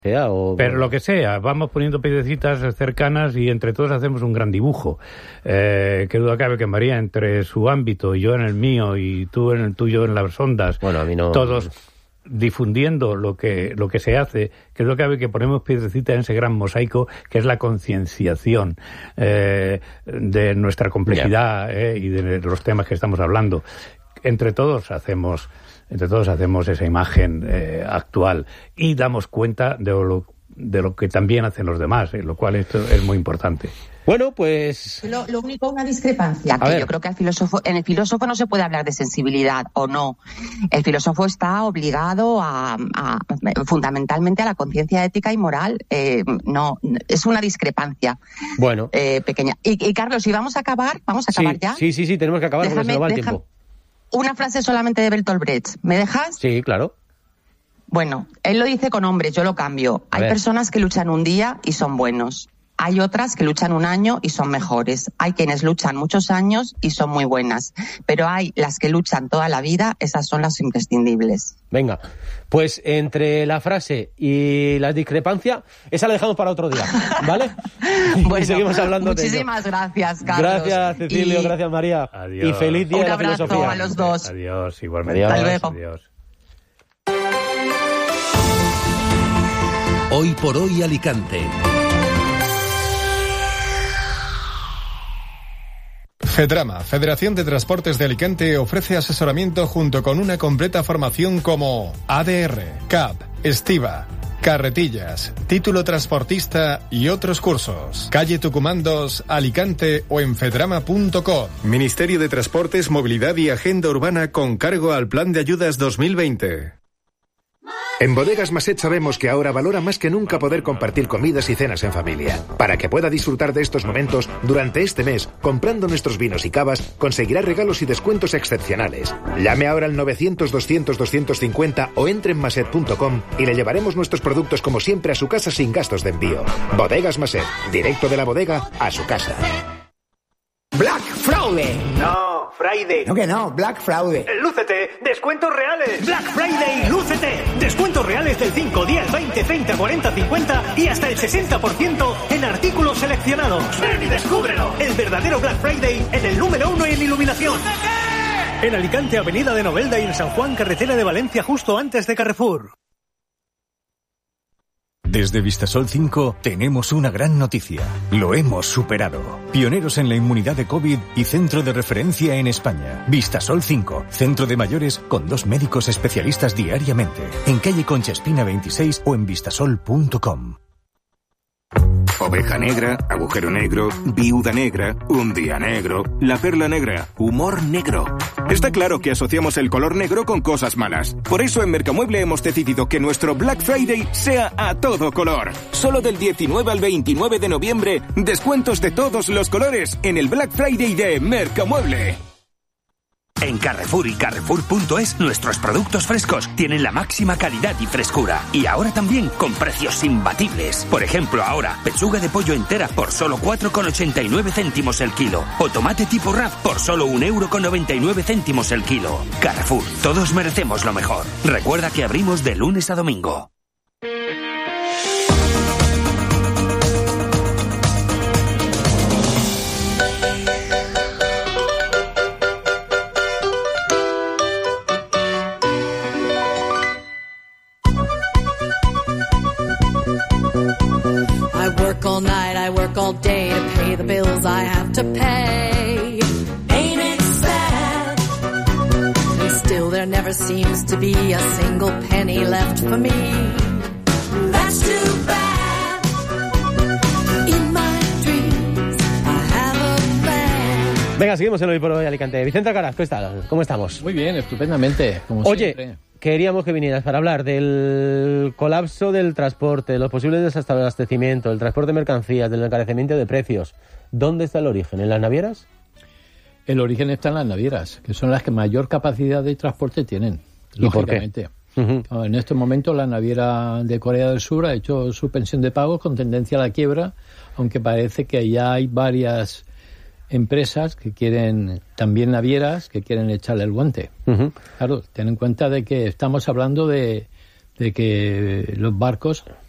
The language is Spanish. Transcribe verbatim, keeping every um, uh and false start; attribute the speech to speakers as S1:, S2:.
S1: sea, o...
S2: Pero lo que sea, vamos poniendo piedecitas cercanas y entre todos hacemos un gran dibujo. Eh, qué duda cabe que María, entre su ámbito y yo en el mío y tú en el tuyo en las ondas,
S1: bueno, a mí no...
S2: todos difundiendo lo que lo que se hace, qué duda cabe que ponemos piedecitas en ese gran mosaico que es la concienciación eh, de nuestra complejidad eh, y de los temas que estamos hablando. Entre todos hacemos... Entre todos hacemos esa imagen eh, actual y damos cuenta de lo, de lo que también hacen los demás, eh, lo cual esto es muy importante.
S1: Bueno, pues...
S3: Lo, lo único, una discrepancia,
S1: A
S3: que
S1: ver.
S3: yo creo que el filósofo, en el filósofo no se puede hablar de sensibilidad o no. El filósofo está obligado a, a fundamentalmente a la conciencia ética y moral. Eh, no, es una discrepancia
S1: Bueno.
S3: eh, pequeña. Y, y Carlos, si vamos a acabar, vamos a acabar
S1: sí,
S3: ya.
S1: Sí, sí, sí, tenemos que acabar
S3: Déjame,
S1: porque se nos va el
S3: deja-
S1: tiempo.
S3: Una frase solamente de Bertolt Brecht. ¿Me dejas?
S1: Sí, claro.
S3: Bueno, él lo dice con hombres, yo lo cambio.
S1: A
S3: Hay
S1: ver.
S3: personas que luchan un día y son buenos. Hay otras que luchan un año y son mejores. Hay quienes luchan muchos años y son muy buenas. Pero hay las que luchan toda la vida, esas son las imprescindibles.
S1: Venga, pues entre la frase y la discrepancia, esa la dejamos para otro día, ¿vale?
S3: Bueno,
S1: y seguimos hablando de ello.
S3: muchísimas gracias, Carlos.
S1: Gracias, Cecilio,
S3: Y
S1: gracias, María.
S2: Adiós.
S1: Y feliz día
S3: Un
S1: de la
S3: abrazo
S1: filosofía.
S3: a los dos.
S2: Adiós, igualmente.
S1: Adiós.
S3: Hasta luego.
S2: Adiós.
S4: Hoy por hoy Alicante.
S5: Fedrama, Federación de Transportes de Alicante, ofrece asesoramiento junto con una completa formación como A D R, C A P, Estiva, carretillas, título transportista y otros cursos. Calle Tucumán dos, Alicante o en fedrama punto com. Ministerio de Transportes, Movilidad y Agenda Urbana con cargo al Plan de Ayudas dos mil veinte.
S6: En Bodegas Maset sabemos que ahora valora más que nunca poder compartir comidas y cenas en familia. Para que pueda disfrutar de estos momentos, durante este mes, comprando nuestros vinos y cavas, conseguirá regalos y descuentos excepcionales. Llame ahora al novecientos doscientos doscientos cincuenta o entre en maset punto com y le llevaremos nuestros productos como siempre a su casa sin gastos de envío. Bodegas Maset, directo de la bodega a su casa.
S7: Black Fraude.
S8: No, Friday.
S7: No que no, Black Fraude.
S8: Lúcete, descuentos reales.
S9: Black Friday, lúcete. Descuentos reales del cinco, diez, veinte, treinta, cuarenta, cincuenta y hasta el sesenta por ciento en artículos seleccionados.
S8: Ven y descúbrelo.
S9: El verdadero Black Friday en el número uno en iluminación. ¡Lúcete! En Alicante, Avenida de Novelda y en San Juan, carretera de Valencia, justo antes de Carrefour.
S10: Desde Vistasol cinco tenemos una gran noticia. Lo hemos superado. Pioneros en la inmunidad de COVID y centro de referencia en España. Vistasol cinco, centro de mayores con dos médicos especialistas diariamente. En calle Concha Espina veintiséis o en vistasol punto com.
S11: Oveja negra, agujero negro, viuda negra, un día negro, la perla negra, humor negro. Está claro que asociamos el color negro con cosas malas. Por eso en Mercamueble hemos decidido que nuestro Black Friday sea a todo color. Solo del diecinueve al veintinueve de noviembre, descuentos de todos los colores en el Black Friday de Mercamueble.
S12: En Carrefour y Carrefour punto es, nuestros productos frescos tienen la máxima calidad y frescura. Y ahora también con precios imbatibles. Por ejemplo, ahora, pechuga de pollo entera por solo cuatro con ochenta y nueve céntimos el kilo. O tomate tipo R A F por solo un euro con noventa y nueve céntimos el kilo. Carrefour, todos merecemos lo mejor. Recuerda que abrimos de lunes a domingo.
S13: All night, I work all day to pay the bills I have to pay. Ain't it sad? And still there never seems to be a single penny left for me. That's too bad. In my dreams, I have a plan.
S1: Venga, seguimos en Hoy por Hoy Alicante. Vicente Alcaraz, ¿cómo estás? ¿Cómo estamos?
S14: Muy bien, estupendamente, como
S1: Oye,
S14: siempre.
S1: queríamos que vinieras para hablar del colapso del transporte, los posibles desabastecimientos, del transporte de mercancías, del encarecimiento de precios. ¿Dónde está el origen? ¿En las navieras?
S14: El origen está en las navieras, que son las que mayor capacidad de transporte tienen,
S1: ¿Y por qué?
S14: lógicamente. Uh-huh. En este momento la naviera de Corea del Sur ha hecho suspensión de pagos con tendencia a la quiebra, aunque parece que ya hay varias empresas que quieren, también navieras, que quieren echarle el guante. Uh-huh. Claro, ten en cuenta de que estamos hablando de, de que los barcos